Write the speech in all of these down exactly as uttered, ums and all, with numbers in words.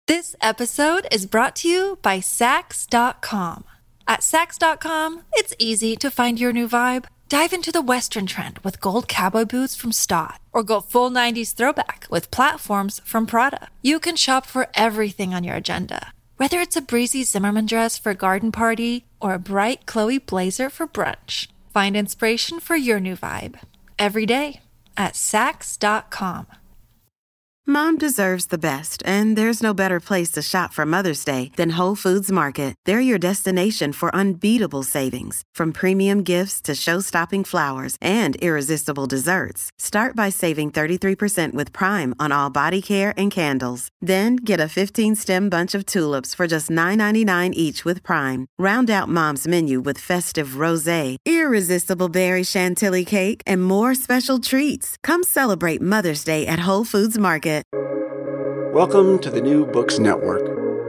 This episode is brought to you by Saks dot com. At Saks dot com, it's easy to find your new vibe. Dive into the Western trend with gold cowboy boots from Staud, or go full nineties throwback with platforms from Prada. You can shop for everything on your agenda, whether it's a breezy Zimmermann dress for a garden party or a bright Chloe blazer for brunch. Find inspiration for your new vibe every day at Saks dot com. Mom deserves the best, and there's no better place to shop for Mother's Day than Whole Foods Market. They're your destination for unbeatable savings, from premium gifts to show-stopping flowers and irresistible desserts. Start by saving thirty-three percent with Prime on all body care and candles. Then get a fifteen-stem bunch of tulips for just nine ninety-nine each with Prime. Round out Mom's menu with festive rosé, irresistible berry chantilly cake, and more special treats. Come celebrate Mother's Day at Whole Foods Market. Welcome to the New Books Network.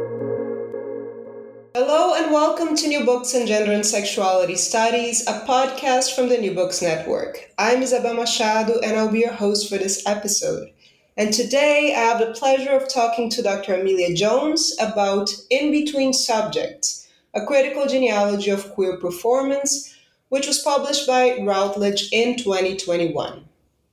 Hello and welcome to New Books in Gender and Sexuality Studies, a podcast from the New Books Network. I'm Isabel Machado and I'll be your host for this episode. And today I have the pleasure of talking to Doctor Amelia Jones about In Between Subjects, a critical genealogy of queer performance, which was published by Routledge in twenty twenty-one.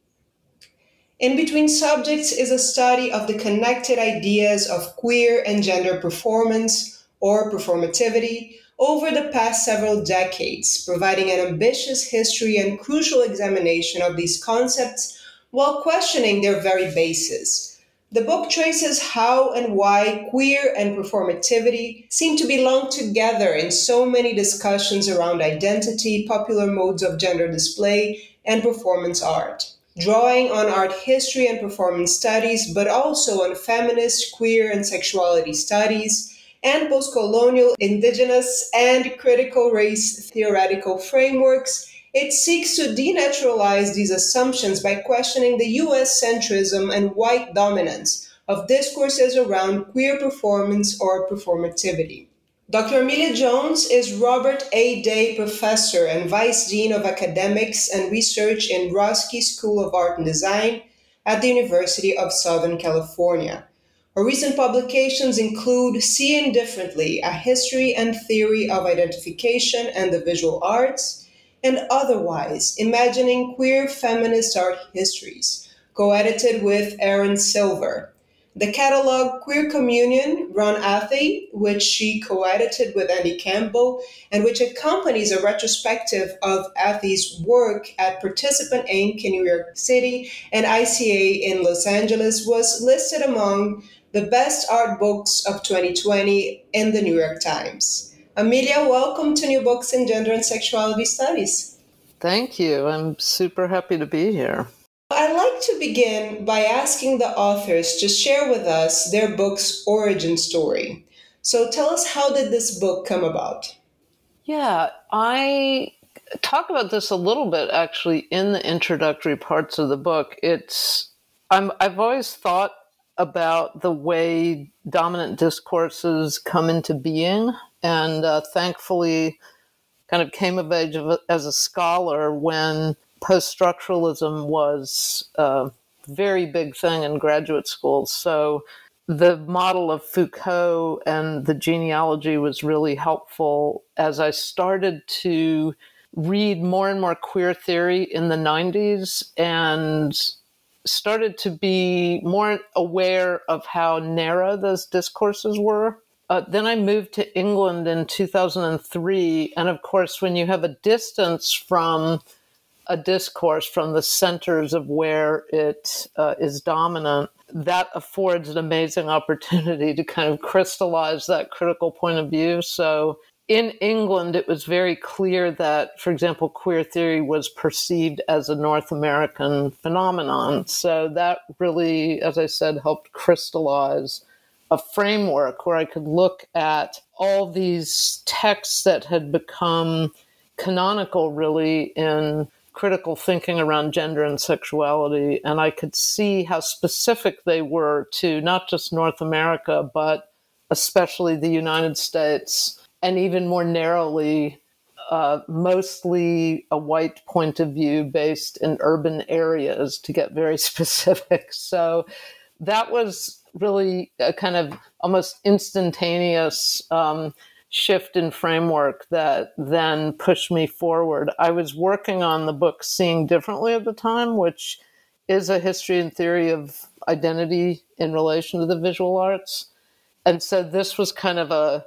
In Between Subjects is a study of the connected ideas of queer and gender performance, or performativity, over the past several decades, providing an ambitious history and crucial examination of these concepts while questioning their very basis. The book traces how and why queer and performativity seem to belong together in so many discussions around identity, popular modes of gender display, and performance art. Drawing on art history and performance studies, but also on feminist, queer, and sexuality studies, and post-colonial, indigenous, and critical race theoretical frameworks, it seeks to denaturalize these assumptions by questioning the U S centrism and white dominance of discourses around queer performance or performativity. Doctor Amelia Jones is Robert A. Day Professor and Vice Dean of Academics and Research in Roski School of Art and Design at the University of Southern California. Her recent publications include Seeing Differently, A History and Theory of Identification and the Visual Arts, and Otherwise, Imagining Queer Feminist Art Histories, co-edited with Aaron Silver. The catalog Queer Communion, Ron Athey, which she co-edited with Andy Campbell, and which accompanies a retrospective of Athey's work at Participant Incorporated in New York City and I C A in Los Angeles, was listed among the best art books of twenty twenty in the New York Times. Amelia, welcome to New Books in Gender and Sexuality Studies. Thank you. I'm super happy to be here. I'd like to begin by asking the authors to share with us their book's origin story. So tell us, how did this book come about? Yeah, I talk about this a little bit actually in the introductory parts of the book. It's I'm, I've always thought about the way dominant discourses come into being, and uh, thankfully kind of came of age of, as a scholar when post-structuralism was a very big thing in graduate school. So the model of Foucault and the genealogy was really helpful as I started to read more and more queer theory in the nineties and started to be more aware of how narrow those discourses were. Uh, then I moved to England in two thousand three. And of course, when you have a distance from a discourse, from the centers of where it uh, is dominant, that affords an amazing opportunity to kind of crystallize that critical point of view. So in England, it was very clear that, for example, queer theory was perceived as a North American phenomenon. So that really, as I said, helped crystallize a framework where I could look at all these texts that had become canonical, really, in critical thinking around gender and sexuality, and I could see how specific they were to not just North America, but especially the United States, and even more narrowly, uh, mostly a white point of view based in urban areas, to get very specific. So that was really a kind of almost instantaneous um, shift in framework that then pushed me forward. I was working on the book Seeing Differently at the time, which is a history and theory of identity in relation to the visual arts. And so this was kind of a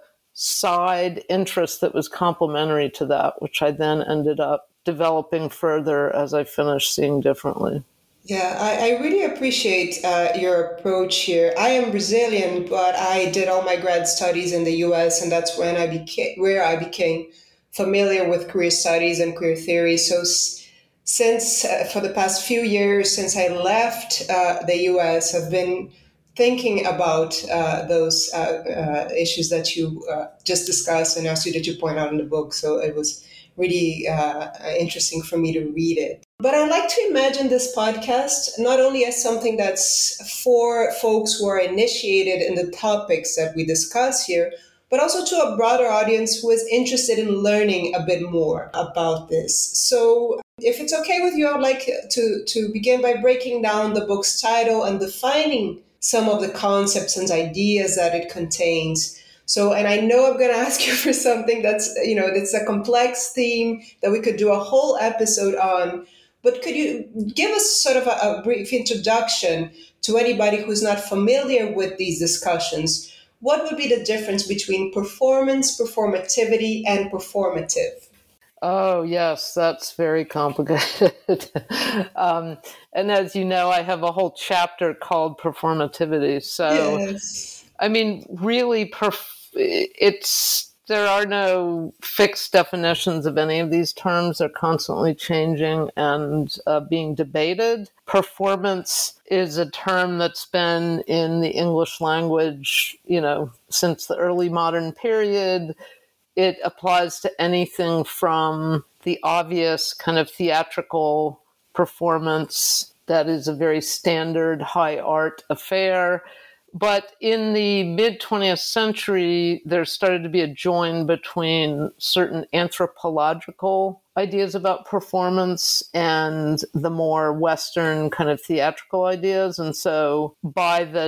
side interest that was complementary to that, which I then ended up developing further as I finished Seeing Differently. Yeah, I, I really appreciate uh, your approach here. I am Brazilian, but I did all my grad studies in the U S, and that's when I became where I became familiar with queer studies and queer theory. So s- since uh, for the past few years, since I left uh, the U S, I've been thinking about uh, those uh, uh, issues that you uh, just discussed and also that you point out in the book. So it was really uh, interesting for me to read it. But I like to imagine this podcast not only as something that's for folks who are initiated in the topics that we discuss here, but also to a broader audience who is interested in learning a bit more about this. So if it's okay with you, I'd like to, to begin by breaking down the book's title and defining some of the concepts and ideas that it contains. So, and I know I'm going to ask you for something that's, you know, that's a complex theme that we could do a whole episode on. But could you give us sort of a, a brief introduction to anybody who's not familiar with these discussions? What would be the difference between performance, performativity, and performative? Oh, yes, that's very complicated. um, and as you know, I have a whole chapter called Performativity. So, Yes. I mean, really, perf- it's there are no fixed definitions of any of these terms. They're constantly changing and uh, being debated. Performance is a term that's been in the English language, you know, since the early modern period. It applies to anything from the obvious kind of theatrical performance that is a very standard high art affair. But in the mid-twentieth century, there started to be a join between certain anthropological ideas about performance and the more Western kind of theatrical ideas. And so by the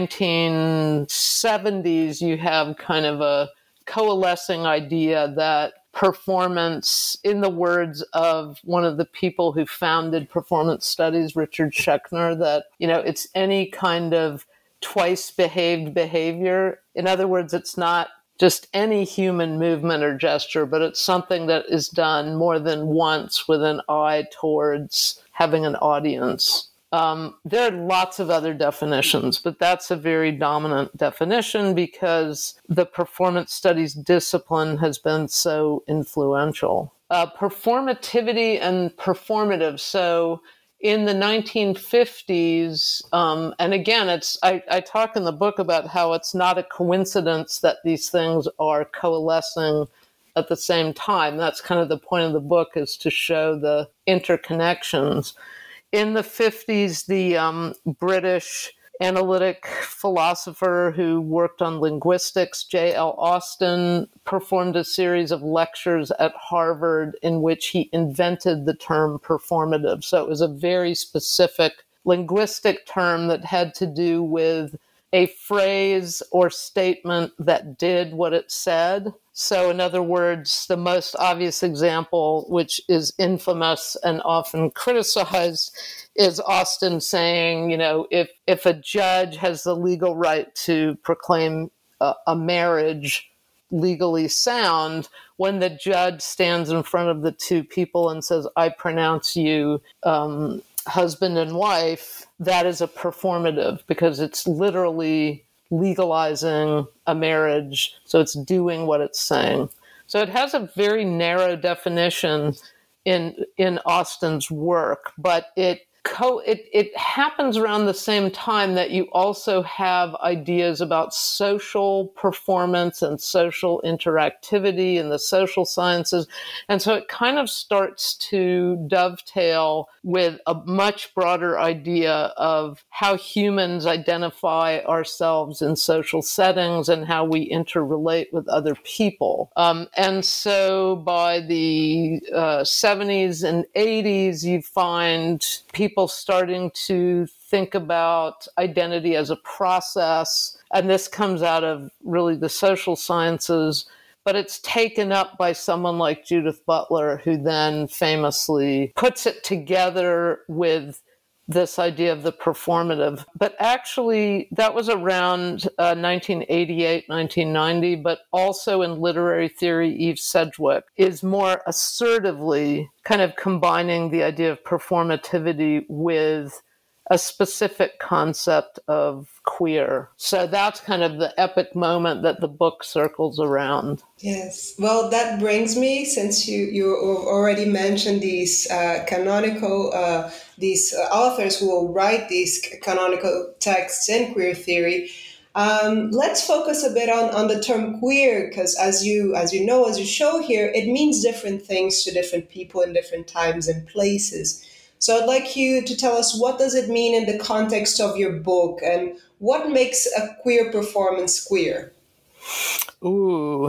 nineteen seventies, you have kind of a coalescing idea that performance, in the words of one of the people who founded performance studies, Richard Schechner, that, you know, it's any kind of twice behaved behavior. In other words, it's not just any human movement or gesture, but it's something that is done more than once with an eye towards having an audience. Um, there are lots of other definitions, but that's a very dominant definition because the performance studies discipline has been so influential. Uh, performativity and performative. So in the nineteen fifties, um, and again, it's I, I talk in the book about how it's not a coincidence that these things are coalescing at the same time. That's kind of the point of the book, is to show the interconnections. In the fifties, the um, British analytic philosopher who worked on linguistics, J L Austin, performed a series of lectures at Harvard in which he invented the term performative. So it was a very specific linguistic term that had to do with a phrase or statement that did what it said. So in other words, the most obvious example, which is infamous and often criticized, is Austin saying, you know, if, if a judge has the legal right to proclaim a, a marriage legally sound, when the judge stands in front of the two people and says, I pronounce you um, husband and wife, that is a performative because it's literally legalizing a marriage. So it's doing what it's saying. So it has a very narrow definition in in Austin's work, but it co it, it happens around the same time that you also have ideas about social performance and social interactivity in the social sciences. And so it kind of starts to dovetail with a much broader idea of how humans identify ourselves in social settings and how we interrelate with other people. Um, and so by the uh, seventies and eighties, you find people people starting to think about identity as a process. And this comes out of really the social sciences, but it's taken up by someone like Judith Butler, who then famously puts it together with this idea of the performative. But actually, that was around uh, nineteen eighty-eight, nineteen ninety, but also in literary theory, Eve Sedgwick is more assertively kind of combining the idea of performativity with a specific concept of queer. So that's kind of the epic moment that the book circles around. Yes. Well, that brings me, since you, you already mentioned these uh, canonical, uh, these uh, authors who will write these canonical texts in queer theory, um, let's focus a bit on, on the term queer, because as you, as you know, as you show here, it means different things to different people in different times and places. So I'd like you to tell us, what does it mean in the context of your book, and what makes a queer performance queer? Ooh.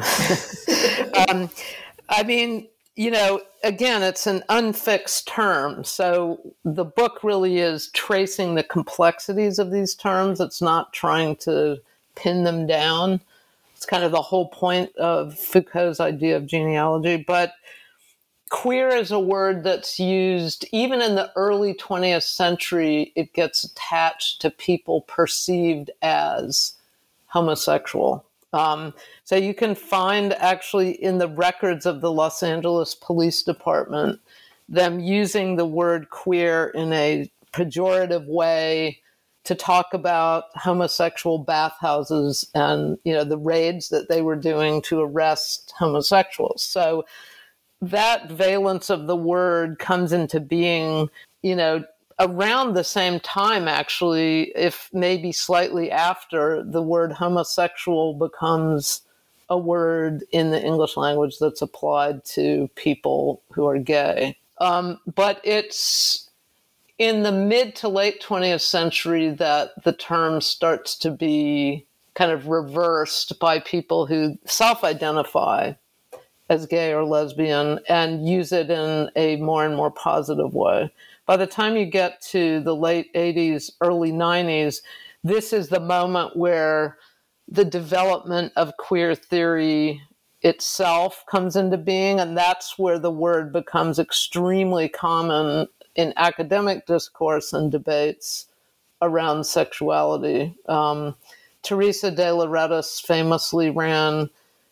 um, I mean, you know, again, it's an unfixed term. So the book really is tracing the complexities of these terms. It's not trying to pin them down. It's kind of the whole point of Foucault's idea of genealogy. But queer is a word that's used even in the early twentieth century. It gets attached to people perceived as homosexual. Um, so you can find actually in the records of the Los Angeles Police Department them using the word queer in a pejorative way to talk about homosexual bathhouses and, you know, the raids that they were doing to arrest homosexuals. So that valence of the word comes into being, you know, around the same time, actually, if maybe slightly after, the word homosexual becomes a word in the English language that's applied to people who are gay. Um, but it's in the mid to late twentieth century that the term starts to be kind of reversed by people who self-identify as gay or lesbian and use it in a more and more positive way. By the time you get to the late eighties, early nineties, this is the moment where the development of queer theory itself comes into being, and that's where the word becomes extremely common in academic discourse and debates around sexuality. Um, Teresa de Lauretis famously ran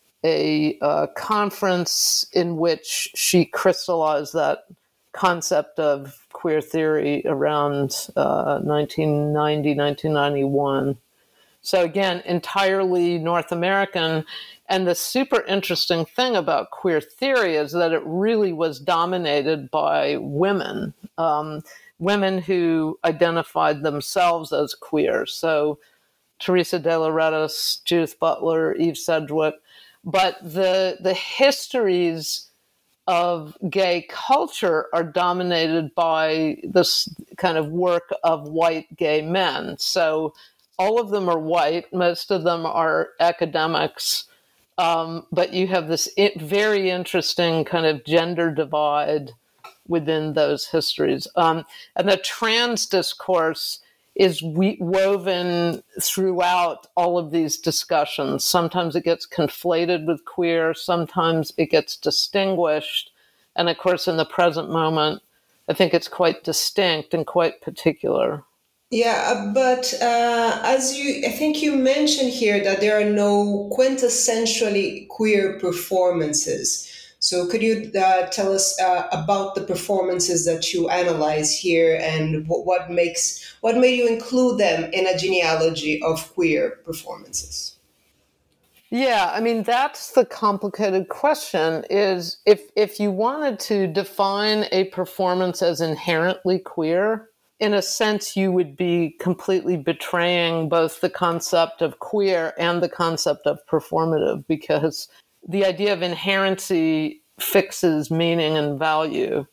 a uh, conference in which she crystallized that concept of queer theory around uh, nineteen ninety, nineteen ninety-one. So again, entirely North American. And the super interesting thing about queer theory is that it really was dominated by women, um, women who identified themselves as queer. So Teresa de Lauretis, Judith Butler, Eve Sedgwick. But the the histories of gay culture are dominated by this kind of work of white gay men. So all of them are white. Most of them are academics. Um, but you have this very interesting kind of gender divide within those histories. Um, and the trans discourse is we- woven throughout all of these discussions. Sometimes it gets conflated with queer, sometimes it gets distinguished. And of course, in the present moment, I think it's quite distinct and quite particular. Yeah, but uh, as you, I think you mentioned here that there are no quintessentially queer performances. So could you uh, tell us uh, about the performances that you analyze here, and what, what makes what made you include them in a genealogy of queer performances? Yeah, I mean, that's the complicated question, is if if you wanted to define a performance as inherently queer, in a sense, you would be completely betraying both the concept of queer and the concept of performative, because the idea of inherency fixes meaning and value.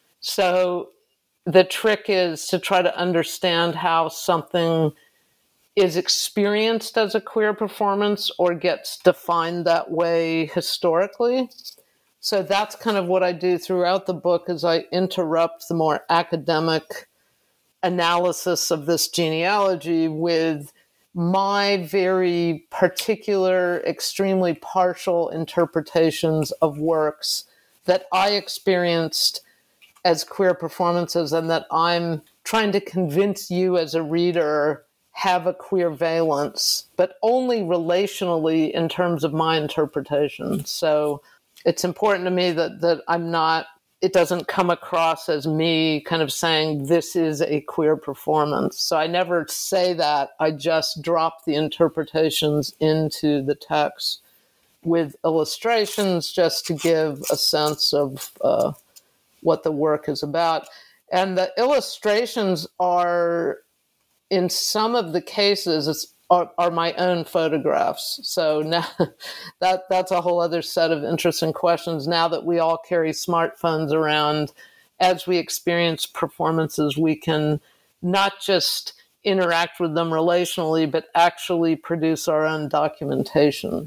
So the trick is to try to understand how something is experienced as a queer performance or gets defined that way historically. So that's kind of what I do throughout the book, is I interrupt the more academic analysis of this genealogy with my very particular, extremely partial interpretations of works that I experienced as queer performances and that I'm trying to convince you as a reader have a queer valence, but only relationally in terms of my interpretation. So it's important to me that that I'm not, it doesn't come across as me kind of saying this is a queer performance. So I never say that. I just drop the interpretations into the text with illustrations just to give a sense of uh, what the work is about. And the illustrations are, in some of the cases, it's, are, are my own photographs. So now that that's a whole other set of interesting questions. Now that we all carry smartphones around, as we experience performances, we can not just interact with them relationally, but actually produce our own documentation.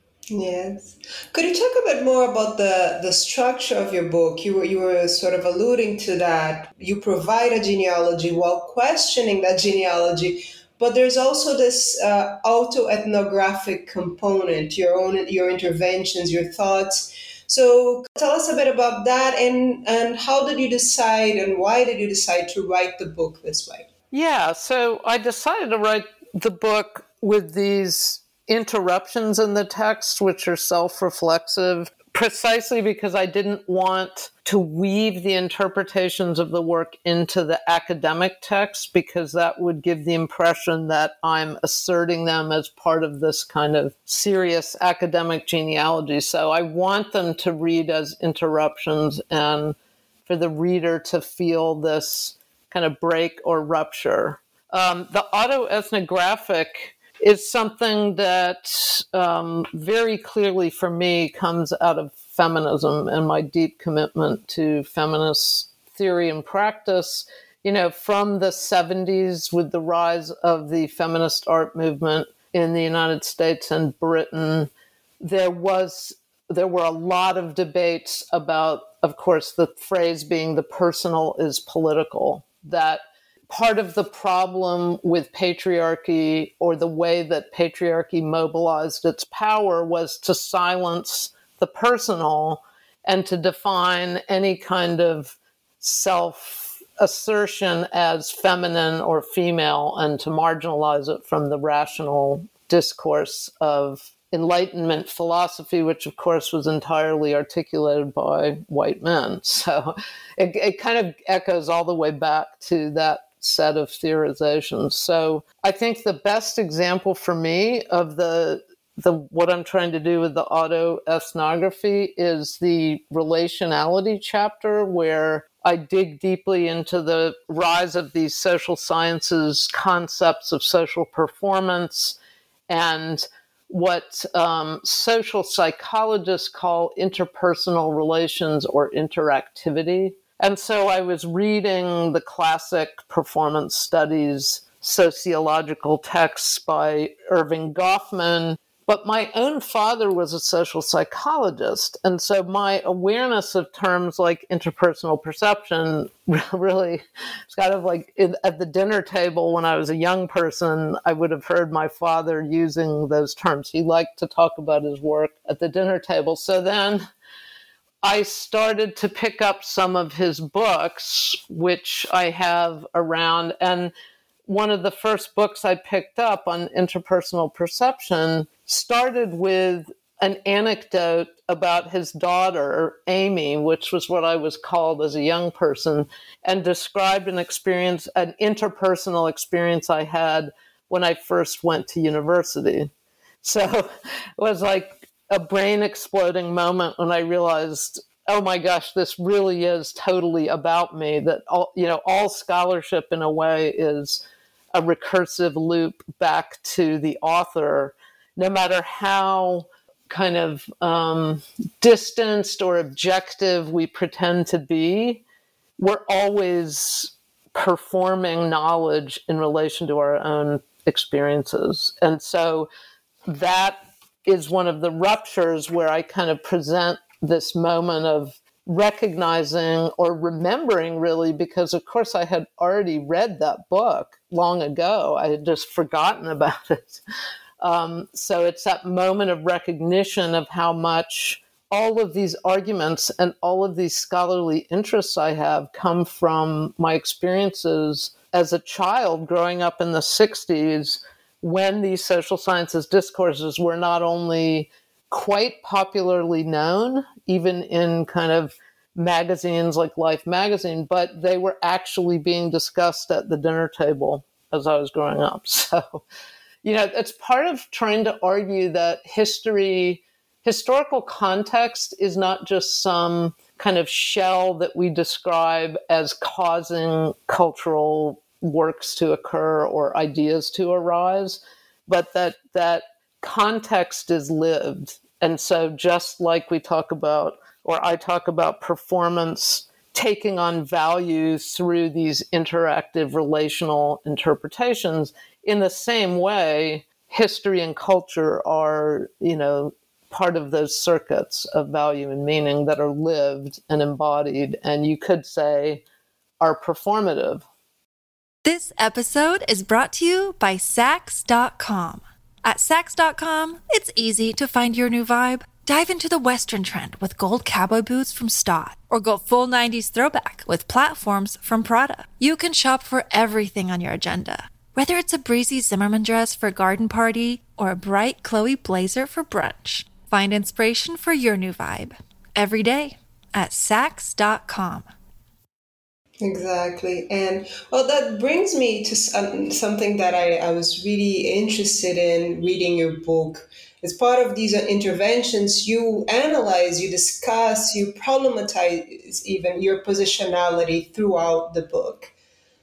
Yes. Could you talk a bit more about the, the structure of your book? You were, you were sort of alluding to that. You provide a genealogy while questioning that genealogy, but there's also this uh, autoethnographic component, your own, your interventions, your thoughts. So tell us a bit about that, and, and how did you decide and why did you decide to write the book this way? Yeah, so I decided to write the book with these interruptions in the text, which are self-reflexive, precisely because I didn't want to weave the interpretations of the work into the academic text, because that would give the impression that I'm asserting them as part of this kind of serious academic genealogy. So I want them to read as interruptions and for the reader to feel this kind of break or rupture. Um, the autoethnographic is something that um, very clearly for me comes out of feminism and my deep commitment to feminist theory and practice. You know, from the seventies with the rise of the feminist art movement in the United States and Britain, there was there were a lot of debates about, of course, the phrase being the personal is political, that part of the problem with patriarchy, or the way that patriarchy mobilized its power, was to silence the personal and to define any kind of self-assertion as feminine or female, and to marginalize it from the rational discourse of Enlightenment philosophy, which of course was entirely articulated by white men. So it, it kind of echoes all the way back to that set of theorizations. So I think the best example for me of the the what I'm trying to do with the autoethnography is the relationality chapter, where I dig deeply into the rise of these social sciences concepts of social performance and what um, social psychologists call interpersonal relations or interactivity. And so I was reading the classic performance studies sociological texts by Irving Goffman, but my own father was a social psychologist. And so my awareness of terms like interpersonal perception really, it's kind of like in, at the dinner table when I was a young person, I would have heard my father using those terms. He liked to talk about his work at the dinner table. So then I started to pick up some of his books, which I have around. And one of the first books I picked up on interpersonal perception started with an anecdote about his daughter, Amy, which was what I was called as a young person, and described an experience, an interpersonal experience I had when I first went to university. So it was like a brain exploding moment when I realized, oh my gosh, this really is totally about me, that all, you know, all scholarship in a way is a recursive loop back to the author, no matter how kind of um, distanced or objective we pretend to be. We're always performing knowledge in relation to our own experiences. And so that is one of the ruptures where I kind of present this moment of recognizing or remembering, really, because of course I had already read that book long ago. I had just forgotten about it. Um, so it's that moment of recognition of how much all of these arguments and all of these scholarly interests I have come from my experiences as a child growing up in the sixties, when these social sciences discourses were not only quite popularly known, even in kind of magazines like Life magazine, but they were actually being discussed at the dinner table as I was growing up. So, you know, it's part of trying to argue that history, historical context is not just some kind of shell that we describe as causing cultural works to occur or ideas to arise, but that that context is lived. And so just like we talk about, or I talk about performance taking on value through these interactive relational interpretations, in the same way, history and culture are, you know, part of those circuits of value and meaning that are lived and embodied, and you could say are performative. This episode is brought to you by Saks dot com. At Saks dot com, it's easy to find your new vibe. Dive into the Western trend with gold cowboy boots from Stott, or go full nineties throwback with platforms from Prada. You can shop for everything on your agenda, whether it's a breezy Zimmermann dress for a garden party or a bright Chloe blazer for brunch. Find inspiration for your new vibe every day at Saks dot com. Exactly. And well, that brings me to some, something that I, I was really interested in reading your book. As part of these interventions, you analyze, you discuss, you problematize even your positionality throughout the book.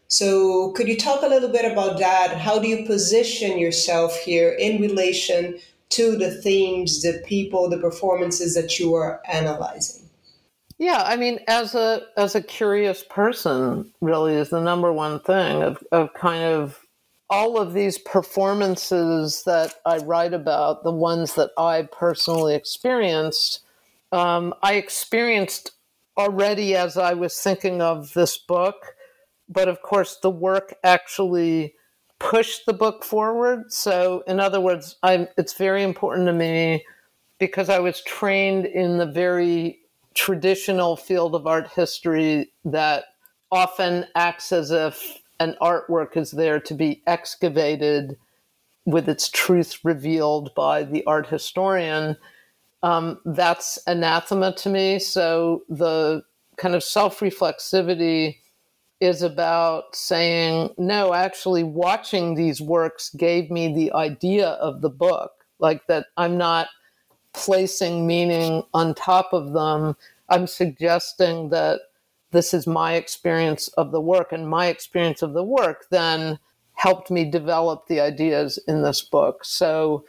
So could you talk a little bit about that? How do you position yourself here in relation to the themes, the people, the performances that you are analyzing? Yeah, I mean, as a as a curious person, really is the number one thing of, of kind of all of these performances that I write about, the ones that I personally experienced, um, I experienced already as I was thinking of this book. But of course, the work actually pushed the book forward. So in other words, I'm, it's very important to me because I was trained in the very traditional field of art history that often acts as if an artwork is there to be excavated with its truth revealed by the art historian. Um, that's anathema to me. So the kind of self-reflexivity is about saying, no, actually watching these works gave me the idea of the book, like that I'm not placing meaning on top of them. I'm suggesting that this is my experience of the work, and my experience of the work then helped me develop the ideas in this book. So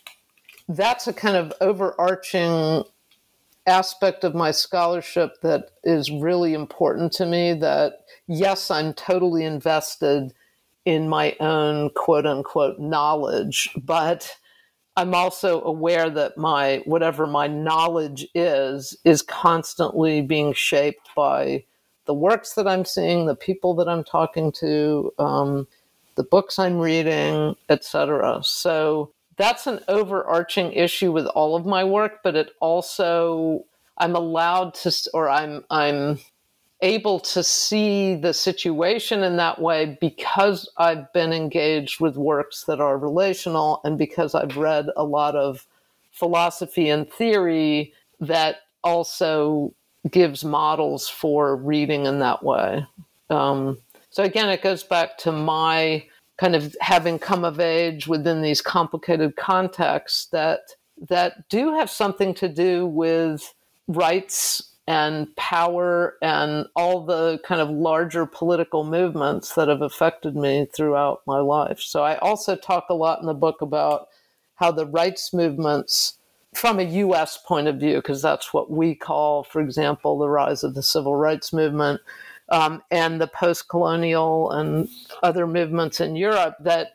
that's a kind of overarching aspect of my scholarship that is really important to me, that yes, I'm totally invested in my own quote unquote knowledge, but I'm also aware that my, whatever my knowledge is, is constantly being shaped by the works that I'm seeing, the people that I'm talking to, um, the books I'm reading, et cetera. So that's an overarching issue with all of my work, but it also, I'm allowed to, or I'm, I'm able to see the situation in that way because I've been engaged with works that are relational and because I've read a lot of philosophy and theory that also gives models for reading in that way. Um, so again, it goes back to my kind of having come of age within these complicated contexts that that do have something to do with rights and power and all the kind of larger political movements that have affected me throughout my life. So I also talk a lot in the book about how the rights movements, from a U S point of view, because that's what we call, for example, the rise of the civil rights movement, um, and the post-colonial and other movements in Europe, that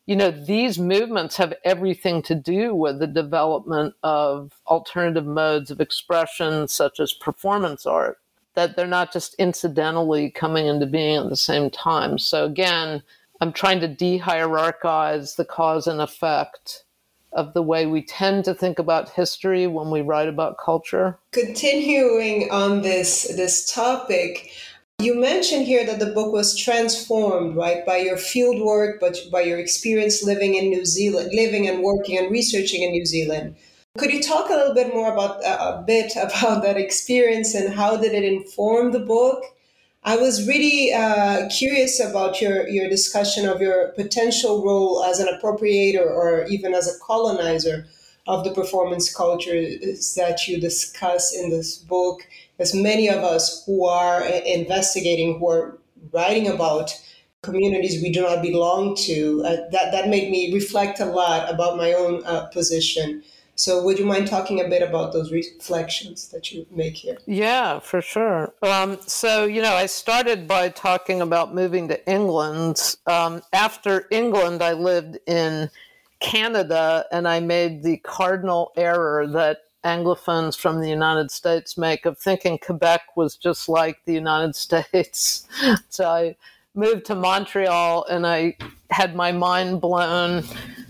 you know, these movements have everything to do with the development of alternative modes of expression, such as performance art, that they're not just incidentally coming into being at the same time. So again, I'm trying to de-hierarchize the cause and effect of the way we tend to think about history when we write about culture. Continuing on this, this topic, you mentioned here that the book was transformed, right, by your field work, but by your experience living in New Zealand, living and working and researching in New Zealand. Could you talk a little bit more about uh, a bit about that experience and how did it inform the book? I was really uh, curious about your, your discussion of your potential role as an appropriator or even as a colonizer of the performance cultures that you discuss in this book, as many of us who are investigating, who are writing about communities we do not belong to, uh, that, that made me reflect a lot about my own uh, position. So would you mind talking a bit about those reflections that you make here? Yeah, for sure. Um, so, you know, I started by talking about moving to England. Um, after England, I lived in Canada, and I made the cardinal error that Anglophones from the United States make of thinking Quebec was just like the United States. So I moved to Montreal, and I had my mind blown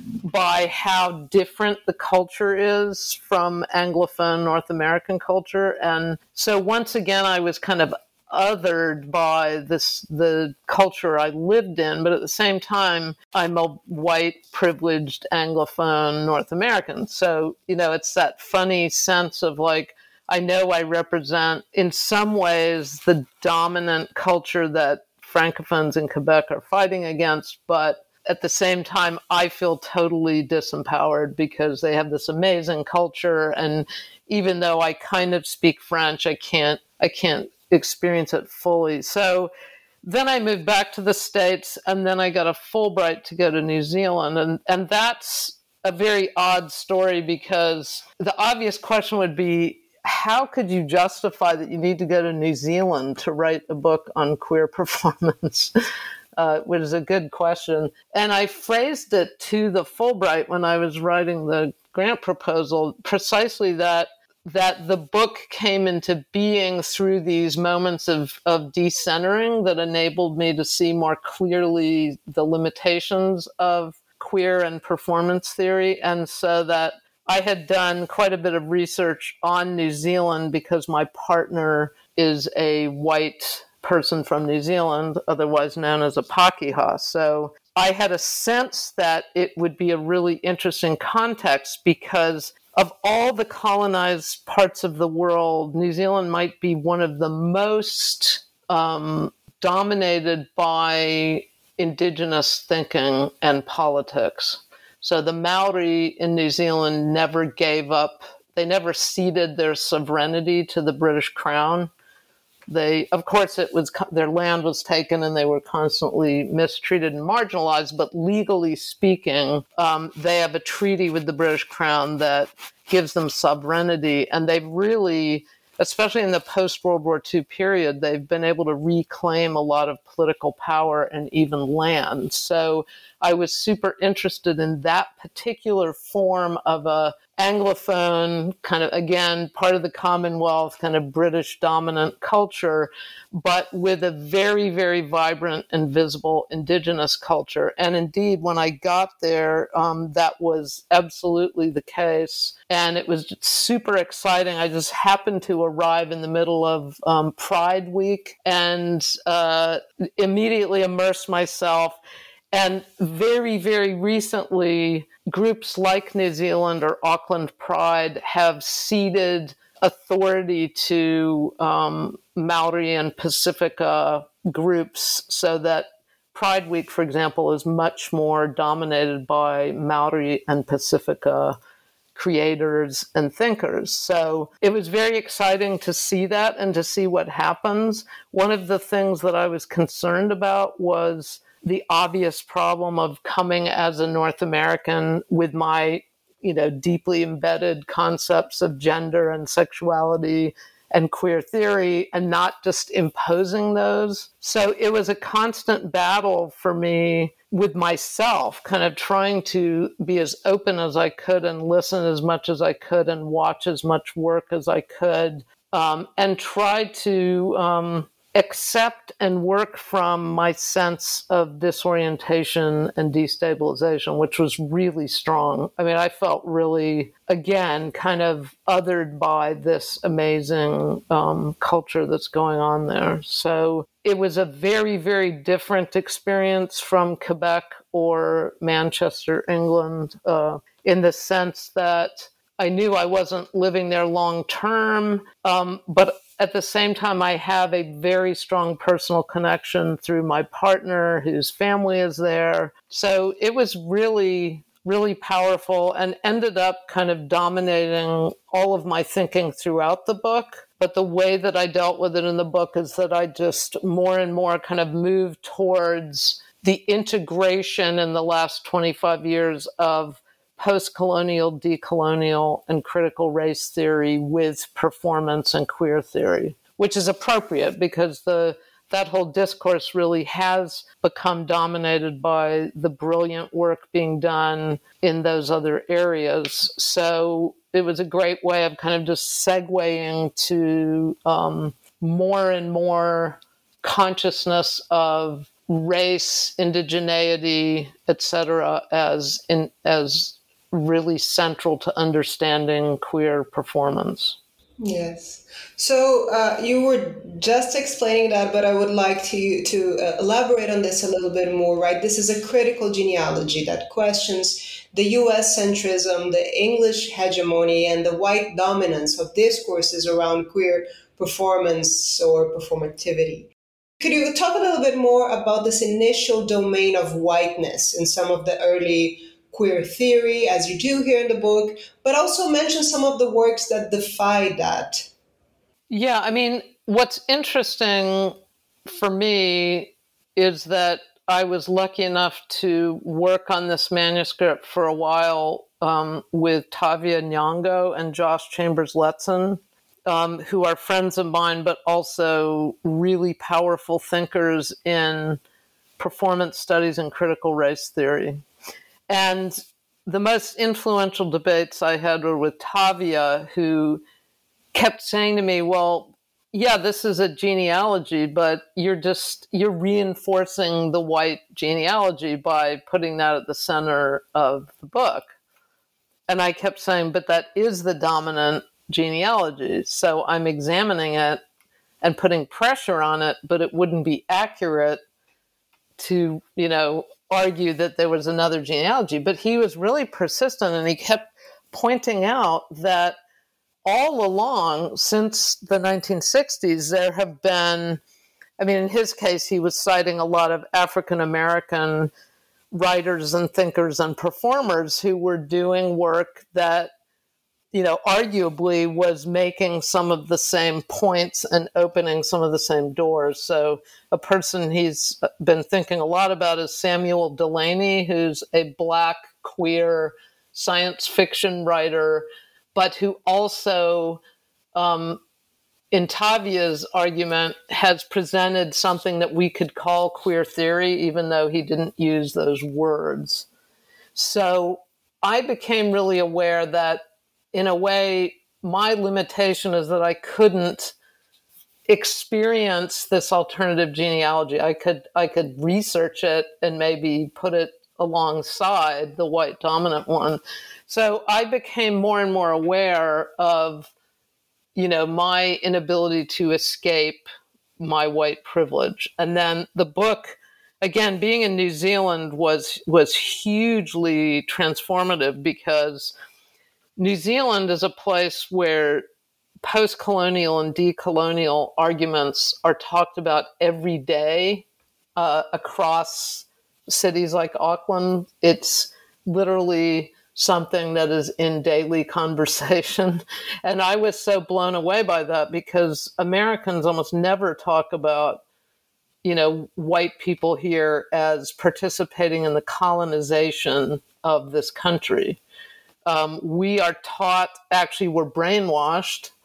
by how different the culture is from Anglophone North American culture. And so once again, I was kind of othered by this, the culture I lived in, but at the same time, I'm a white, privileged Anglophone North American. So, you know, it's that funny sense of like, I know I represent in some ways the dominant culture that Francophones in Quebec are fighting against, but at the same time, I feel totally disempowered because they have this amazing culture. And even though I kind of speak French, I can't, I can't experience it fully. So then I moved back to the States, and then I got a Fulbright to go to New Zealand. And, and that's a very odd story because the obvious question would be, how could you justify that you need to go to New Zealand to write a book on queer performance? Uh, which is a good question. And I phrased it to the Fulbright when I was writing the grant proposal, precisely that that the book came into being through these moments of, of decentering that enabled me to see more clearly the limitations of queer and performance theory. And so that I had done quite a bit of research on New Zealand because my partner is a white person from New Zealand, otherwise known as a Pakeha. So I had a sense that it would be a really interesting context because of all the colonized parts of the world, New Zealand might be one of the most um, dominated by indigenous thinking and politics. So the Maori in New Zealand never gave up, they never ceded their sovereignty to the British Crown. They, of course, it was their land was taken and they were constantly mistreated and marginalized. But legally speaking, um, they have a treaty with the British Crown that gives them sovereignty. And they've really, especially in the post-World War Two period, they've been able to reclaim a lot of political power and even land. So I was super interested in that particular form of a Anglophone, kind of, again, part of the Commonwealth, kind of British dominant culture, but with a very, very vibrant and visible indigenous culture. And indeed, when I got there, um, that was absolutely the case. And it was super exciting. I just happened to arrive in the middle of um, Pride Week and uh, immediately immersed myself. And very, very recently, groups like New Zealand or Auckland Pride have ceded authority to um, Maori and Pacifica groups so that Pride Week, for example, is much more dominated by Maori and Pacifica creators and thinkers. So it was very exciting to see that and to see what happens. One of the things that I was concerned about was the obvious problem of coming as a North American with my, you know, deeply embedded concepts of gender and sexuality and queer theory and not just imposing those. So it was a constant battle for me with myself, kind of trying to be as open as I could and listen as much as I could and watch as much work as I could, um, and try to um, accept and work from my sense of disorientation and destabilization, which was really strong. I mean, I felt really, again, kind of othered by this amazing um, culture that's going on there. So it was a very, very different experience from Quebec or Manchester, England, uh, in the sense that I knew I wasn't living there long term, um, but at the same time, I have a very strong personal connection through my partner whose family is there. So it was really, really powerful and ended up kind of dominating all of my thinking throughout the book. But the way that I dealt with it in the book is that I just more and more kind of moved towards the integration in the last twenty-five years of post-colonial, decolonial, and critical race theory with performance and queer theory, which is appropriate because the that whole discourse really has become dominated by the brilliant work being done in those other areas. So it was a great way of kind of just segueing to um, more and more consciousness of race, indigeneity, et cetera, as in as really central to understanding queer performance. Yes. So uh, you were just explaining that, but I would like to to uh, elaborate on this a little bit more, right? This is a critical genealogy that questions the U S centrism, the English hegemony, and the white dominance of discourses around queer performance or performativity. Could you talk a little bit more about this initial domain of whiteness in some of the early queer theory, as you do here in the book, but also mention some of the works that defy that? Yeah, I mean, what's interesting for me is that I was lucky enough to work on this manuscript for a while um, with Tavia Nyong'o and Josh Chambers-Letson, um, who are friends of mine, but also really powerful thinkers in performance studies and critical race theory. And the most influential debates I had were with Tavia, who kept saying to me, well, yeah, this is a genealogy, but you're just, you're reinforcing the white genealogy by putting that at the center of the book. And I kept saying, but that is the dominant genealogy. So I'm examining it and putting pressure on it, but it wouldn't be accurate to, you know, argue that there was another genealogy. But he was really persistent, and he kept pointing out that all along since the nineteen sixties, there have been, I mean, in his case, he was citing a lot of African-American writers and thinkers and performers who were doing work that, you know, arguably was making some of the same points and opening some of the same doors. So a person he's been thinking a lot about is Samuel Delany, who's a Black queer science fiction writer, but who also, um, in Tavia's argument, has presented something that we could call queer theory, even though he didn't use those words. So I became really aware that, in a way, my limitation is that I couldn't experience this alternative genealogy. I could I could research it and maybe put it alongside the white dominant one. So I became more and more aware of, you know, my inability to escape my white privilege. And then the book, again, being in New Zealand was was hugely transformative, because New Zealand is a place where post-colonial and decolonial arguments are talked about every day uh, across cities like Auckland. It's literally something that is in daily conversation. And I was so blown away by that, because Americans almost never talk about, you know, white people here as participating in the colonization of this country. Um, we are taught, actually we're brainwashed,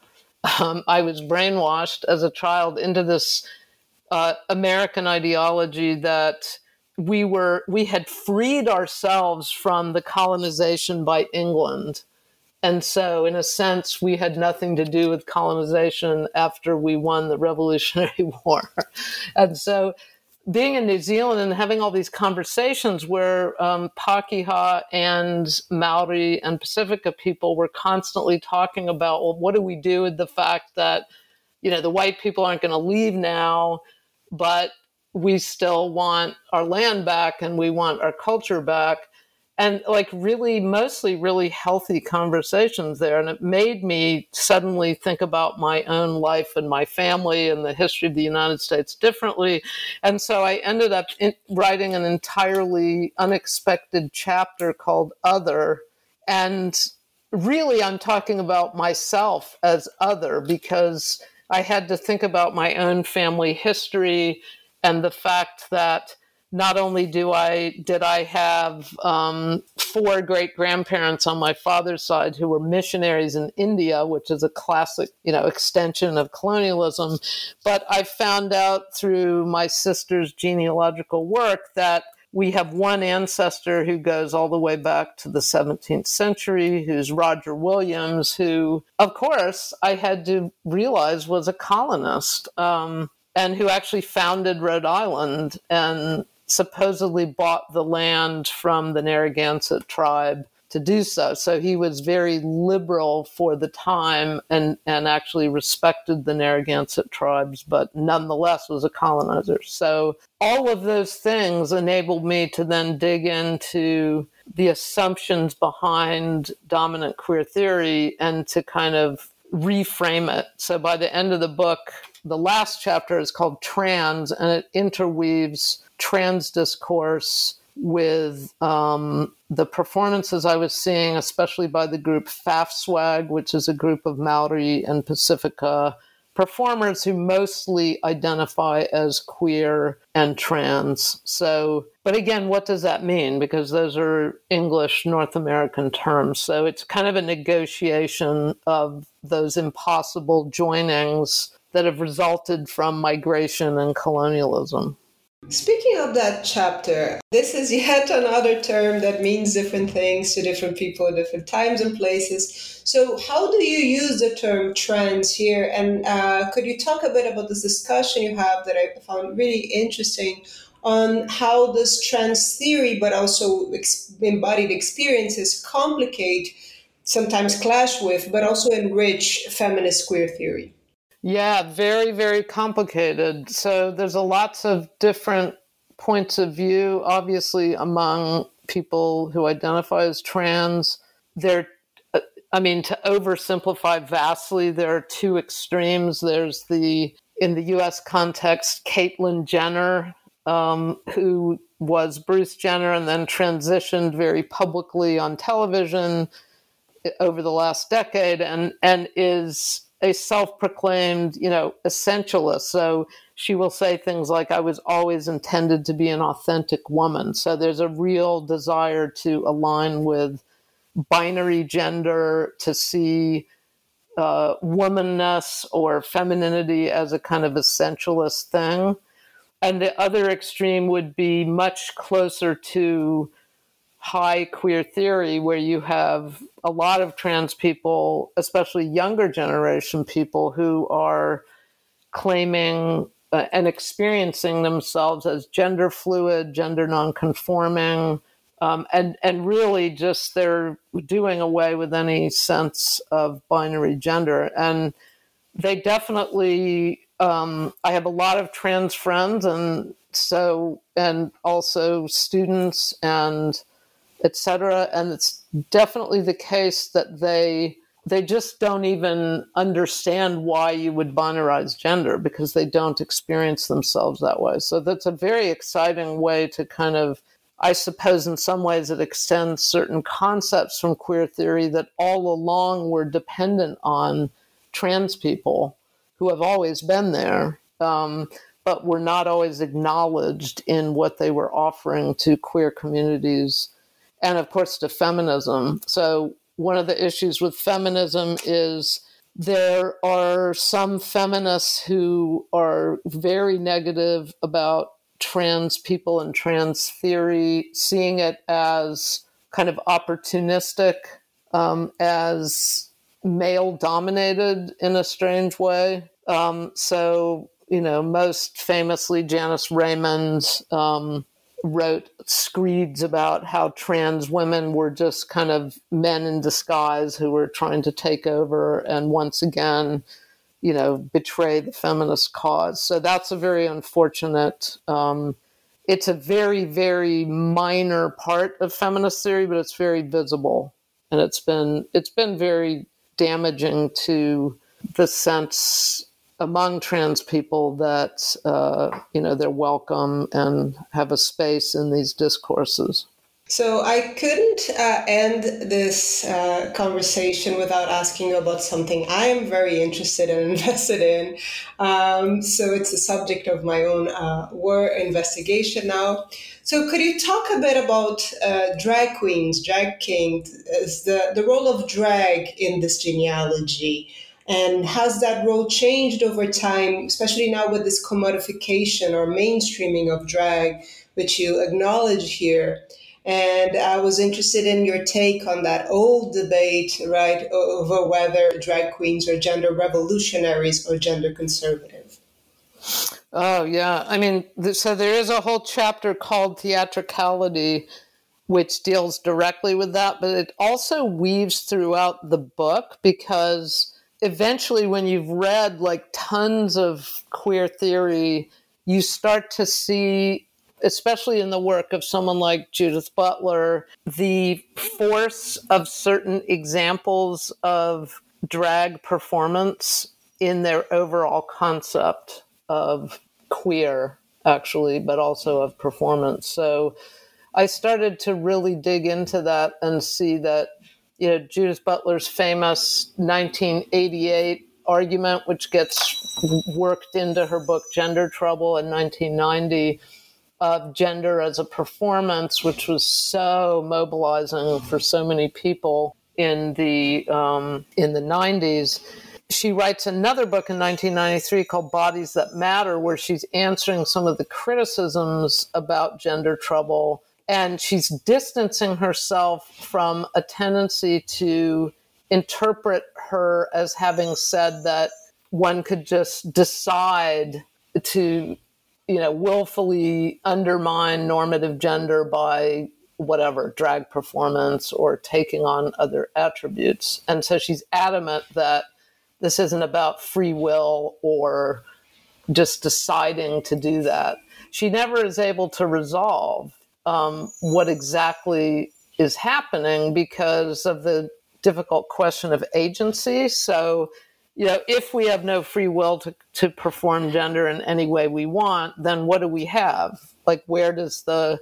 um, I was brainwashed as a child into this uh, American ideology that we were we had freed ourselves from the colonization by England. And so, in a sense, we had nothing to do with colonization after we won the Revolutionary War. And so, being in New Zealand and having all these conversations where um, Pākehā and Maori and Pacifica people were constantly talking about, well, what do we do with the fact that, you know, the white people aren't going to leave now, but we still want our land back and we want our culture back. And like really, mostly really healthy conversations there. And it made me suddenly think about my own life and my family and the history of the United States differently. And so I ended up in, writing an entirely unexpected chapter called Other. And really, I'm talking about myself as other because I had to think about my own family history and the fact that not only do I did I have um, four great-grandparents on my father's side who were missionaries in India, which is a classic, you know, extension of colonialism, but I found out through my sister's genealogical work that we have one ancestor who goes all the way back to the seventeenth century, who's Roger Williams, who, of course, I had to realize was a colonist, um, and who actually founded Rhode Island and supposedly bought the land from the Narragansett tribe to do so. So he was very liberal for the time and, and actually respected the Narragansett tribes, but nonetheless was a colonizer. So all of those things enabled me to then dig into the assumptions behind dominant queer theory and to kind of reframe it. So by the end of the book, the last chapter is called Trans, and it interweaves trans discourse with um, the performances I was seeing, especially by the group FAFSWAG, which is a group of Maori and Pacifica performers who mostly identify as queer and trans. So, but again, what does that mean? Because those are English North American terms. So it's kind of a negotiation of those impossible joinings that have resulted from migration and colonialism. Speaking of that chapter, this is yet another term that means different things to different people at different times and places. So how do you use the term trans here? And uh, could you talk a bit about this discussion you have that I found really interesting on how this trans theory, but also ex- embodied experiences complicate, sometimes clash with, but also enrich feminist queer theory? Yeah, very, very complicated. So there's a lots of different points of view, obviously, among people who identify as trans. There, I mean, to oversimplify vastly, there are two extremes. There's the, in the U S context, Caitlyn Jenner, um, who was Bruce Jenner and then transitioned very publicly on television over the last decade and, and is a self-proclaimed, you know, essentialist. So she will say things like, I was always intended to be an authentic woman. So there's a real desire to align with binary gender, to see uh, womanness or femininity as a kind of essentialist thing. And the other extreme would be much closer to high queer theory, where you have a lot of trans people, especially younger generation people, who are claiming uh, and experiencing themselves as gender fluid, gender nonconforming, um, and, and really just they're doing away with any sense of binary gender. And they definitely, um, I have a lot of trans friends, and so, and also students and et cetera. And it's definitely the case that they they just don't even understand why you would binarize gender because they don't experience themselves that way. So that's a very exciting way to kind of, I suppose in some ways it extends certain concepts from queer theory that all along were dependent on trans people who have always been there, um, but were not always acknowledged in what they were offering to queer communities. And of course, to feminism. So one of the issues with feminism is there are some feminists who are very negative about trans people and trans theory, seeing it as kind of opportunistic, um, as male-dominated in a strange way. Um, so, you know, most famously, Janice Raymond um, wrote screeds about how trans women were just kind of men in disguise who were trying to take over and once again, you know, betray the feminist cause. So that's a very unfortunate, um, it's a very, very minor part of feminist theory, but it's very visible. And it's been, it's been very damaging to the sense among trans people that, uh, you know, they're welcome and have a space in these discourses. So I couldn't uh, end this uh, conversation without asking you about something I am very interested and invested in. Um, so it's a subject of my own uh, work investigation now. So could you talk a bit about uh, drag queens, drag kings, as the, the role of drag in this genealogy? And has that role changed over time, especially now with this commodification or mainstreaming of drag, which you acknowledge here? And I was interested in your take on that old debate, right, over whether drag queens are gender revolutionaries or gender conservative. Oh, yeah. I mean, so there is a whole chapter called Theatricality, which deals directly with that, but it also weaves throughout the book because eventually when you've read like tons of queer theory, you start to see, especially in the work of someone like Judith Butler, the force of certain examples of drag performance in their overall concept of queer, actually, but also of performance. So I started to really dig into that and see that, you know, Judith Butler's famous nineteen eighty-eight argument, which gets worked into her book Gender Trouble in nineteen ninety, of gender as a performance, which was so mobilizing for so many people in the um, in the nineties. She writes another book in nineteen ninety-three called Bodies That Matter, where she's answering some of the criticisms about gender trouble. And she's distancing herself from a tendency to interpret her as having said that one could just decide to, you know, willfully undermine normative gender by whatever, drag performance or taking on other attributes. And so she's adamant that this isn't about free will or just deciding to do that. She never is able to resolve um, what exactly is happening because of the difficult question of agency. So, you know, if we have no free will to, to perform gender in any way we want, then what do we have? Like, where does the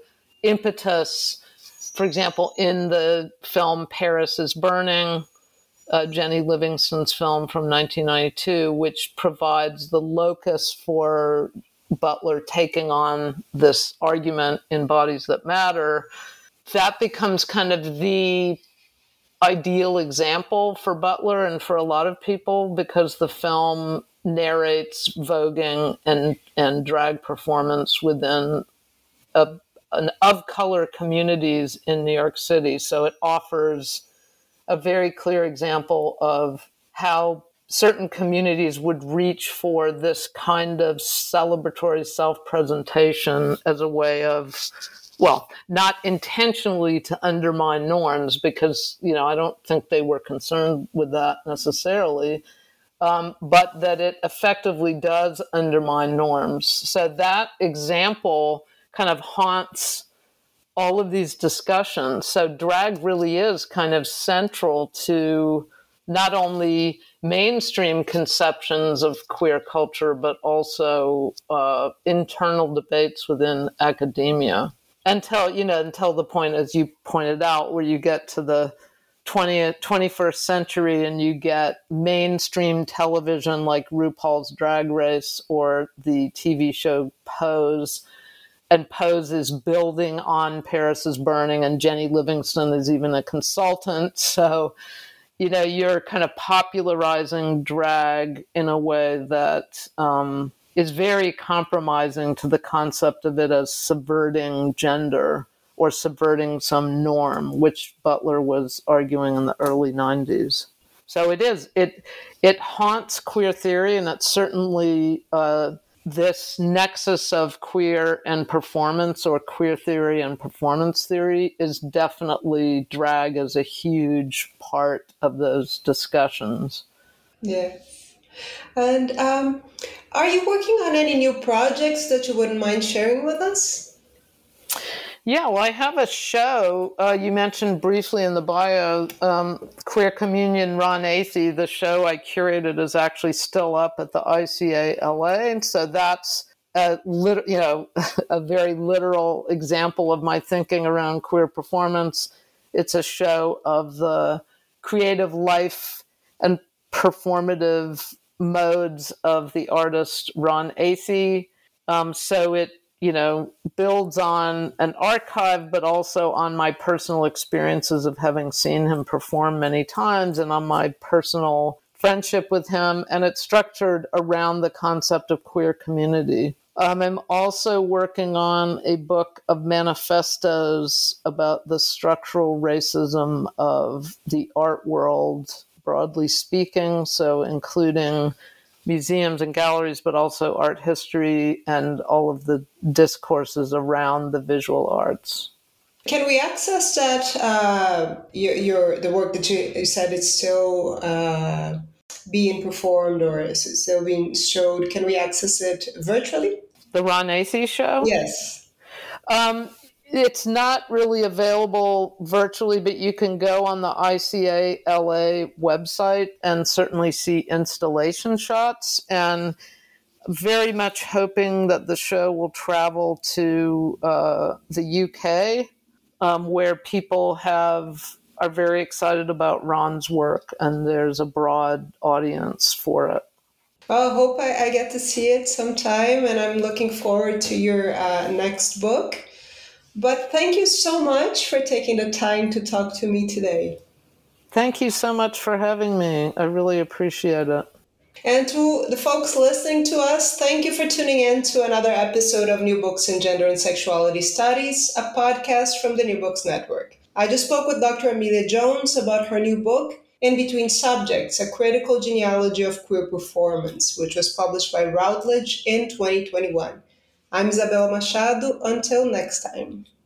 impetus, for example, in the film Paris is Burning, uh, Jenny Livingston's film from nineteen ninety-two, which provides the locus for Butler taking on this argument in Bodies That Matter, that becomes kind of the ideal example for Butler and for a lot of people because the film narrates voguing and, and drag performance within a, an of-color communities in New York City. So it offers a very clear example of how certain communities would reach for this kind of celebratory self-presentation as a way of, well, not intentionally to undermine norms, because, you know, I don't think they were concerned with that necessarily, um, but that it effectively does undermine norms. So that example kind of haunts all of these discussions. So drag really is kind of central to not only mainstream conceptions of queer culture, but also uh, internal debates within academia. Until, you know, until the point, as you pointed out, where you get to the twentieth, twenty-first century and you get mainstream television like RuPaul's Drag Race or the T V show Pose. And Pose is building on Paris is Burning, and Jenny Livingston is even a consultant. So, you know, you're kind of popularizing drag in a way that um, is very compromising to the concept of it as subverting gender or subverting some norm, which Butler was arguing in the early nineties. So it is, it it haunts queer theory, and it's certainly uh, this nexus of queer and performance, or queer theory and performance theory, is definitely drag as a huge part of those discussions. Yeah. And um, are you working on any new projects that you wouldn't mind sharing with us? Yeah, well, I have a show, uh, you mentioned briefly in the bio, um, Queer Communion Ron Athey. The show I curated is actually still up at the I C A L A, and so that's a, lit- you know, a very literal example of my thinking around queer performance. It's a show of the creative life and performative modes of the artist Ron Athey. Um, so it you know, builds on an archive, but also on my personal experiences of having seen him perform many times and on my personal friendship with him. And it's structured around the concept of queer community. Um, I'm also working on a book of manifestos about the structural racism of the art world, broadly speaking, so including museums and galleries, but also art history and all of the discourses around the visual arts. Can we access that, uh, your, your the work that you, you said it's still uh, being performed or is still being showed? Can we access it virtually? The Ron Athey show? Yes. Um, it's not really available virtually, but you can go on the I C A L A website and certainly see installation shots, and very much hoping that the show will travel to uh, the U K, um, where people have are very excited about Ron's work, and there's a broad audience for it. Well, I hope I, I get to see it sometime, and I'm looking forward to your uh, next book. But thank you so much for taking the time to talk to me today. Thank you so much for having me. I really appreciate it. And to the folks listening to us, thank you for tuning in to another episode of New Books in Gender and Sexuality Studies, a podcast from the New Books Network. I just spoke with Doctor Amelia Jones about her new book, In Between Subjects, A Critical Genealogy of Queer Performance, which was published by Routledge in twenty twenty-one. I'm Isabel Machado. Until next time.